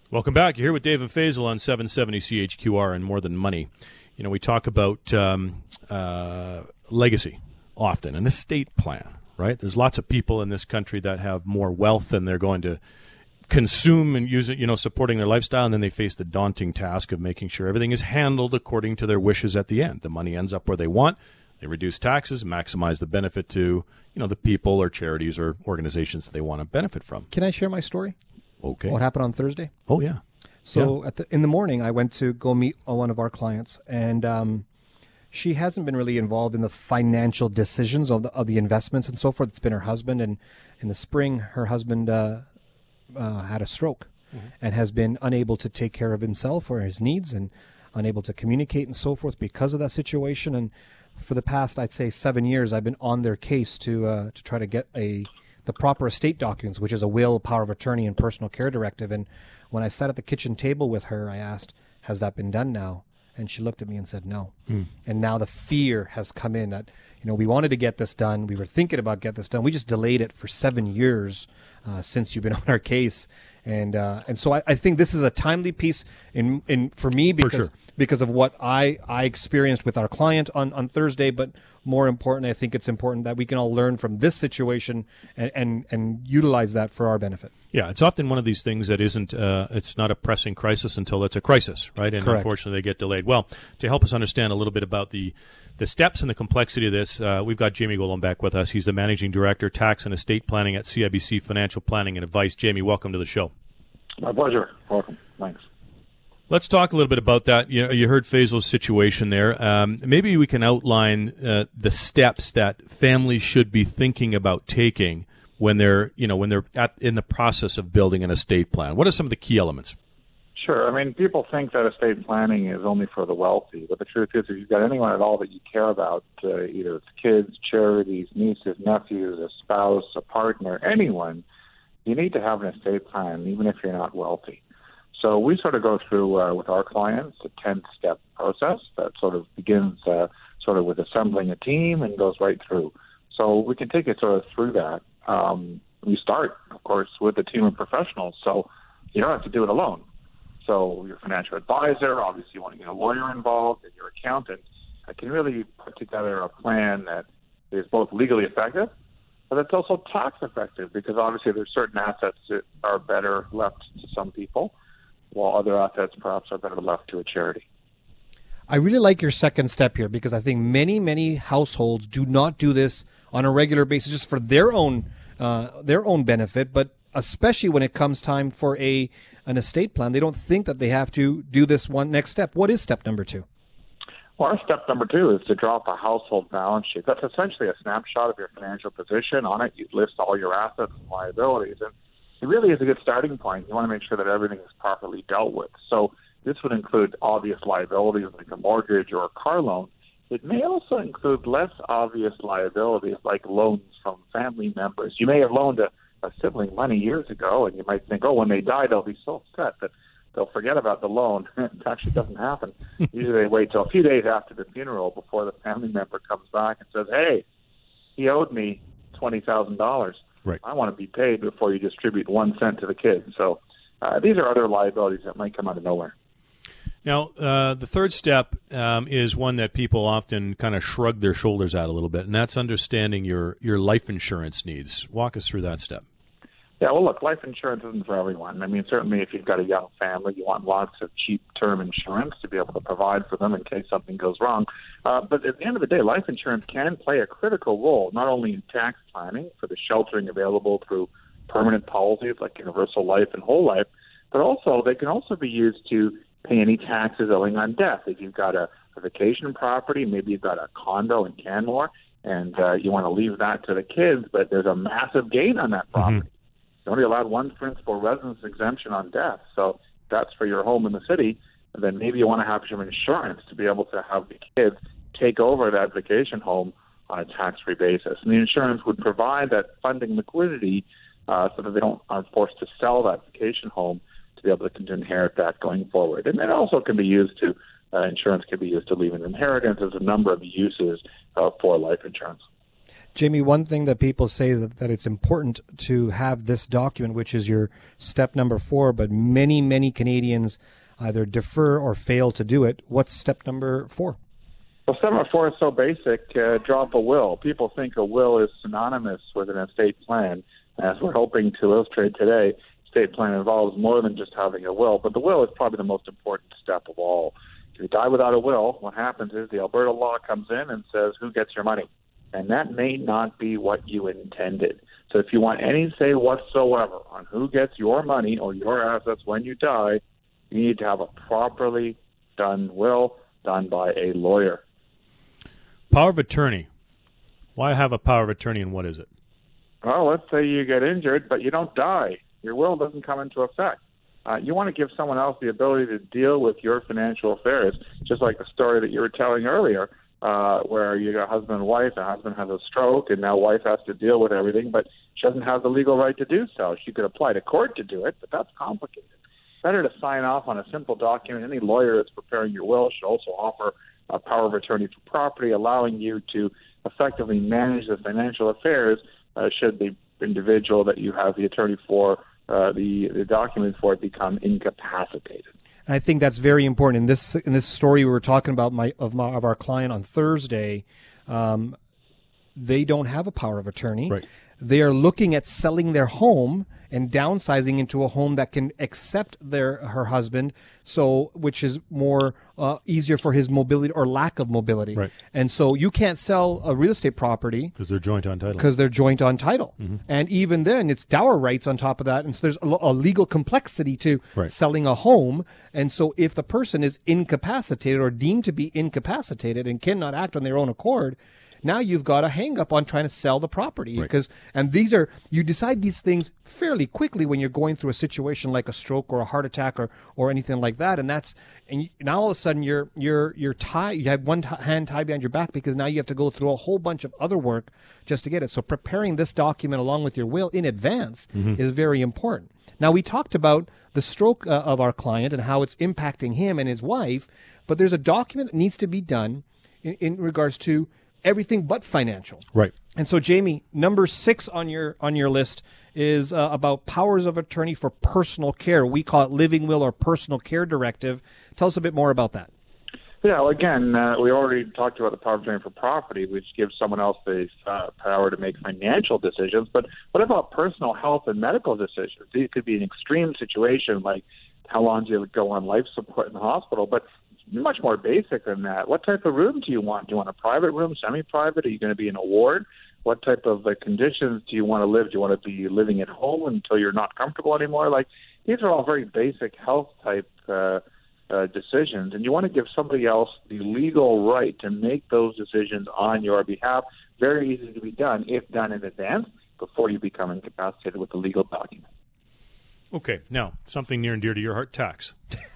Welcome back. You're here with Dave and Faisal on 770 CHQR and More Than Money. You know, we talk about legacy often, an estate plan, right? There's lots of people in this country that have more wealth than they're going to consume and use it, you know, supporting their lifestyle, and then they face the daunting task of making sure everything is handled according to their wishes at the end. The money ends up where they want. They reduce taxes, maximize the benefit to, you know, the people or charities or organizations that they want to benefit from. Can I share my story? Okay. What happened on Thursday? Oh, yeah. So in the morning, I went to go meet one of our clients, and she hasn't been really involved in the financial decisions of the investments and so forth. It's been her husband, and in the spring, her husband had a stroke and has been unable to take care of himself or his needs and unable to communicate and so forth because of that situation. And for the past, I'd say 7 years, I've been on their case to try to get the proper estate documents, which is a will, power of attorney, and personal care directive. And when I sat at the kitchen table with her, I asked, has that been done now? And she looked at me and said, no. And now the fear has come in that, you know, we wanted to get this done. We were thinking about get this done. We just delayed it for 7 years since you've been on our case. And so I think this is a timely piece for me because of what I experienced with our client on Thursday. But more importantly, I think it's important that we can all learn from this situation and utilize that for our benefit. Yeah, it's often one of these things that isn't, it's not a pressing crisis until it's a crisis, right? And Correct. Unfortunately, they get delayed. Well, to help us understand a little bit about the steps and the complexity of this, we've got Jamie Golombek with us. He's the Managing Director, Tax and Estate Planning at CIBC Financial Planning and Advice. Jamie, welcome to the show. My pleasure. Welcome. Thanks. Let's talk a little bit about that. You heard Faisal's situation there. Maybe we can outline the steps that families should be thinking about taking when they're in the process of building an estate plan. What are some of the key elements? Sure. I mean, people think that estate planning is only for the wealthy, but the truth is, if you've got anyone at all that you care about, either it's kids, charities, nieces, nephews, a spouse, a partner, anyone, you need to have an estate plan, even if you're not wealthy. So we sort of go through with our clients a 10-step process that sort of begins sort of with assembling a team and goes right through. So we can take it sort of through that. We start, of course, with a team of professionals, so you don't have to do it alone. So your financial advisor, obviously you want to get a lawyer involved, and your accountant can really put together a plan that is both legally effective, but it's also tax effective, because obviously there's certain assets that are better left to some people, while other assets perhaps are better left to a charity. I really like your second step here, because I think many households do not do this on a regular basis just for their own benefit, but especially when it comes time for an estate plan, they don't think that they have to do this one next step. What is step number 2? Well, our step number 2 is to draw up a household balance sheet. That's essentially a snapshot of your financial position. On it, you list all your assets and liabilities, and it really is a good starting point. You want to make sure that everything is properly dealt with. So this would include obvious liabilities like a mortgage or a car loan. It may also include less obvious liabilities like loans from family members. You may have loaned a sibling money years ago, and you might think, oh, when they die, they'll be so upset that they'll forget about the loan. It actually doesn't happen. Usually they wait till a few days after the funeral before the family member comes back and says, hey, he owed me $20,000. Right. I want to be paid before you distribute 1 cent to the kids. So these are other liabilities that might come out of nowhere. Now, the third step is one that people often kind of shrug their shoulders at a little bit, and that's understanding your life insurance needs. Walk us through that step. Yeah, well, look, life insurance isn't for everyone. I mean, certainly if you've got a young family, you want lots of cheap term insurance to be able to provide for them in case something goes wrong. But at the end of the day, life insurance can play a critical role, not only in tax planning for the sheltering available through permanent policies like universal life and whole life, but also they can also be used to pay any taxes owing on death. If you've got a vacation property, maybe you've got a condo in Canmore, and you want to leave that to the kids, but there's a massive gain on that property. You're only allowed one principal residence exemption on death, so that's for your home in the city. And then maybe you want to have some insurance to be able to have the kids take over that vacation home on a tax-free basis. And the insurance would provide that funding liquidity so that they aren't forced to sell that vacation home to be able to inherit that going forward. And it also can be used to, insurance can be used to leave an inheritance. There's a number of uses for life insurance. Jamie, one thing that people say that it's important to have this document, which is your step number 4, but many, many Canadians either defer or fail to do it. What's step number 4? Well, step number 4 is so basic, draw up a will. People think a will is synonymous with an estate plan. As we're hoping to illustrate today, estate plan involves more than just having a will, but the will is probably the most important step of all. If you die without a will, what happens is the Alberta law comes in and says who gets your money. And that may not be what you intended. So if you want any say whatsoever on who gets your money or your assets when you die, you need to have a properly done will done by a lawyer. Power of attorney. Why have a power of attorney, and what is it? Well, let's say you get injured, but you don't die. Your will doesn't come into effect. You want to give someone else the ability to deal with your financial affairs, just like the story that you were telling earlier, where you got husband and wife, and husband has a stroke, and now wife has to deal with everything, but she doesn't have the legal right to do so. She could apply to court to do it, but that's complicated. Better to sign off on a simple document. Any lawyer that's preparing your will should also offer a power of attorney for property, allowing you to effectively manage the financial affairs should the individual that you have the attorney for, the document for it, become incapacitated. And I think that's very important. In this story we were talking about of our client on Thursday, they don't have a power of attorney. Right. They are looking at selling their home and downsizing into a home that can accept her husband, so which is more easier for his mobility or lack of mobility. Right. And so you can't sell a real estate property Because they're joint on title. because they're joint on title. Mm-hmm. And even then, it's dower rights on top of that. And so there's a legal complexity to Right. selling a home. And so if the person is incapacitated or deemed to be incapacitated and cannot act on their own accord, now you've got a hang up on trying to sell the property. Right. And you decide these things fairly quickly when you're going through a situation like a stroke or a heart attack or anything like that. And now all of a sudden you're tied. You have one hand tied behind your back because now you have to go through a whole bunch of other work just to get it. So preparing this document along with your will in advance is very important. Now, we talked about the stroke of our client and how it's impacting him and his wife, but there's a document that needs to be done in regards to everything but financial. Right. And so, Jamie, number 6 on your list is about powers of attorney for personal care. We call it living will or personal care directive. Tell us a bit more about that. Yeah, well, again, we already talked about the power of attorney for property, which gives someone else the power to make financial decisions. But what about personal health and medical decisions? These could be an extreme situation, like how long do you go on life support in the hospital? But much more basic than that. What type of room do you want? Do you want a private room, semi-private? Are you going to be in a ward? What type of conditions do you want to live? Do you want to be living at home until you're not comfortable anymore? Like, these are all very basic health type decisions, and you want to give somebody else the legal right to make those decisions on your behalf. Very easy to be done if done in advance before you become incapacitated with the legal document. Okay, now, something near and dear to your heart, tax.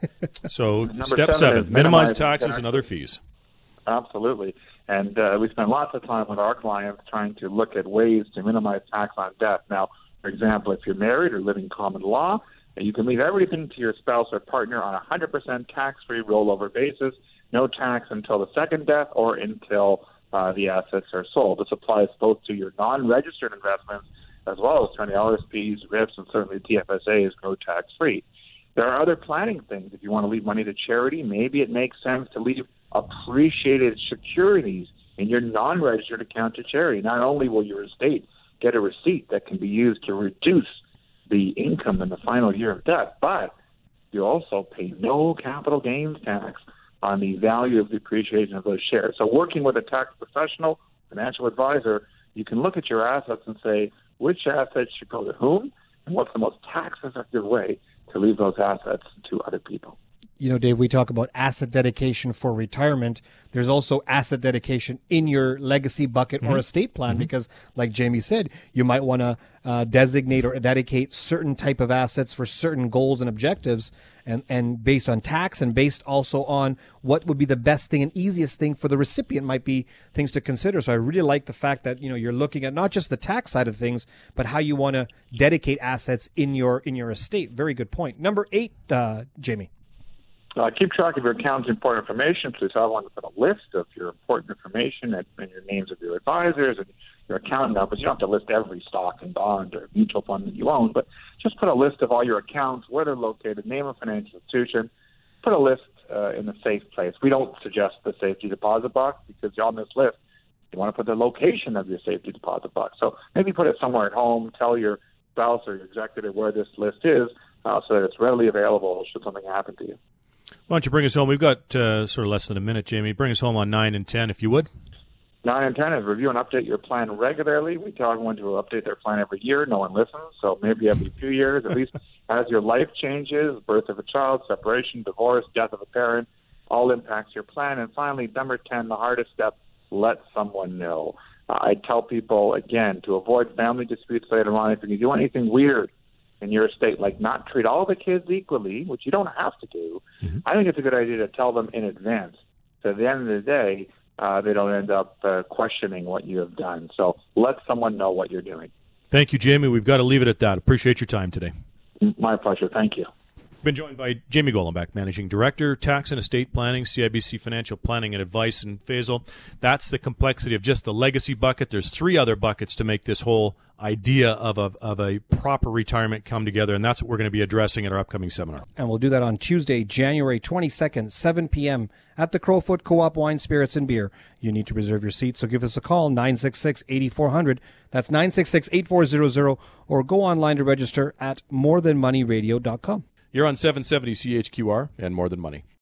So Number step 7, minimize taxes and other fees. Absolutely. And we spend lots of time with our clients trying to look at ways to minimize tax on death. Now, for example, if you're married or living common law, you can leave everything to your spouse or partner on a 100% tax-free rollover basis, no tax until the second death or until the assets are sold. This applies both to your non-registered investments as well as to any RSPs, RIPs, and certainly TFSAs go tax-free. There are other planning things. If you want to leave money to charity, maybe it makes sense to leave appreciated securities in your non-registered account to charity. Not only will your estate get a receipt that can be used to reduce the income in the final year of death, but you also pay no capital gains tax on the value of the appreciation of those shares. So working with a tax professional, financial advisor, you can look at your assets and say, which assets should go to whom, and what's the most tax-effective way to leave those assets to other people. You know, Dave, we talk about asset dedication for retirement. There's also asset dedication in your legacy bucket or estate plan because, like Jamie said, you might want to designate or dedicate certain type of assets for certain goals and objectives, and based on tax and based also on what would be the best thing and easiest thing for the recipient might be things to consider. So I really like the fact that, you know, you're looking at not just the tax side of things, but how you want to dedicate assets in your estate. Very good point. Number 8, Jamie. Keep track of your account's important information. Please have one to put a list of your important information and your names of your advisors and your account numbers. You don't have to list every stock and bond or mutual fund that you own, but just put a list of all your accounts, where they're located, name of financial institution. Put a list in a safe place. We don't suggest the safety deposit box because on this list, you want to put the location of your safety deposit box. So maybe put it somewhere at home. Tell your spouse or your executive where this list is so that it's readily available should something happen to you. Why don't you bring us home? We've got sort of less than a minute, Jamie. Bring us home on 9 and 10, if you would. 9 and 10 is review and update your plan regularly. We tell everyone to update their plan every year. No one listens, so maybe every few years, at least as your life changes, birth of a child, separation, divorce, death of a parent, all impacts your plan. And finally, number 10, the hardest step, let someone know. I tell people, again, to avoid family disputes later on, if you do anything weird in your estate, like not treat all the kids equally, which you don't have to do, I think it's a good idea to tell them in advance. So at the end of the day, they don't end up questioning what you have done. So let someone know what you're doing. Thank you, Jamie. We've got to leave it at that. Appreciate your time today. My pleasure. Thank you. Been joined by Jamie Golombek, Managing Director, Tax and Estate Planning, CIBC Financial Planning and Advice. And Faisal, that's the complexity of just the legacy bucket. There's 3 other buckets to make this whole idea of a proper retirement come together, and that's what we're going to be addressing at our upcoming seminar. And we'll do that on Tuesday, January 22nd, 7 p.m. at the Crowfoot Co-op Wine, Spirits, and Beer. You need to reserve your seat, so give us a call, 966-8400. That's 966-8400, or go online to register at morethanmoneyradio.com. You're on 770 CHQR and More Than Money.